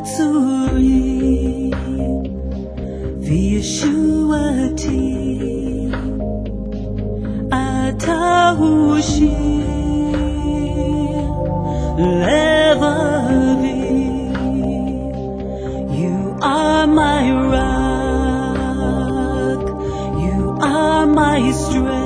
צורי וישועתי, אתה הוא שיר לבבי. You are my rock, you are my strength.